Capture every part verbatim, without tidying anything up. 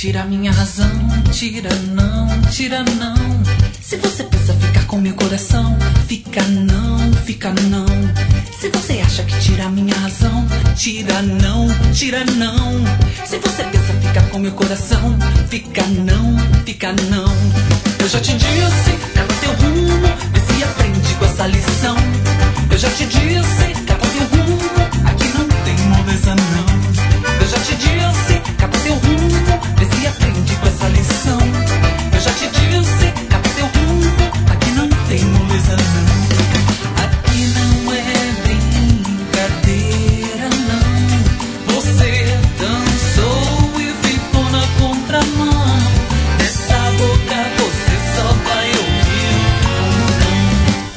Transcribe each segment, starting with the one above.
tira minha razão, tira não, tira não. Se você pensa ficar com meu coração, fica não, fica não. Se você acha que tira minha razão, tira não, tira não. Se você pensa ficar com meu coração, fica não, fica não. Eu já te disse, cava teu rumo, vê se aprende com essa lição. Eu já te disse, cava teu rumo, aqui não tem moleza não. Eu já te disse, cava teu rumo, vê se aprende com essa lição. Eu já te disse, cava teu rumo, aqui não tem moleza não. Aqui não é brincadeira não. Você dançou e ficou na contramão. Dessa boca você só vai ouvir um não.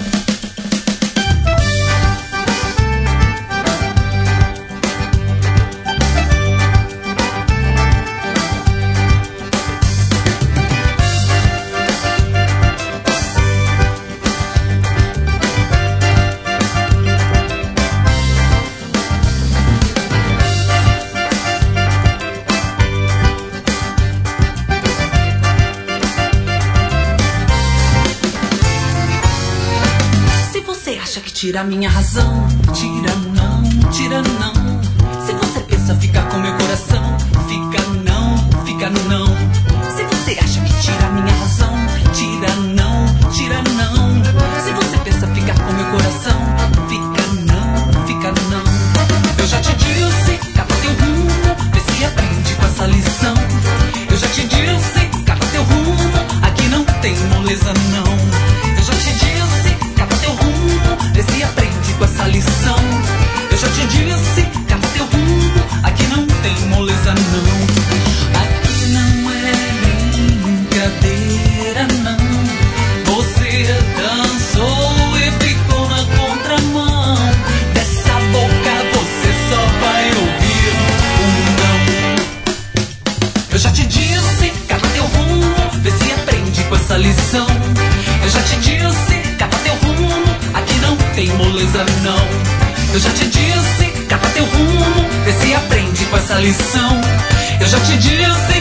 Tira minha razão, tira não, tira não. Se você pensa ficar com meu coração, fica não, fica não. Se você acha que tira minha razão, tira não, tira não. Se você pensa ficar com meu coração, fica não, fica não. Eu já te disse, cava teu rumo, vê se aprende com essa lição. Eu já te disse, cava teu rumo, aqui não tem moleza não. Eu já te disse, cava teu rumo, vê se aprende com essa lição. Eu já te disse, cava teu rumo, aqui não tem moleza não. Aqui não é brincadeira não. Você dançou e ficou na contramão. Dessa boca você só vai ouvir um não. Eu já te disse, cava teu rumo, vê se aprende com essa lição. Eu já te disse, cava teu rumo, aqui não tem moleza não. Eu já te disse, cava teu rumo, vê se aprende com essa lição. Eu já te disse,